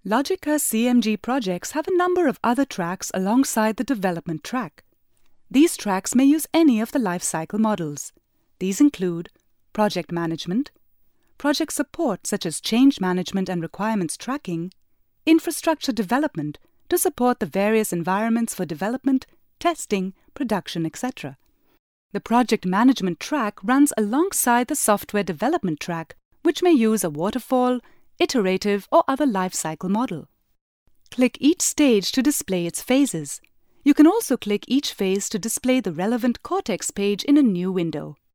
Logica CMG projects have a number of other tracks alongside the development track. These tracks may use any of the lifecycle models. These include project management, project support such as change management and requirements tracking, infrastructure development to support the various environments for development, testing, production, etc. The project management track runs alongside the software development track, which may use a waterfall, iterative, or other lifecycle model. Click each stage to display its phases. You can also click each phase to display the relevant Cortex page in a new window.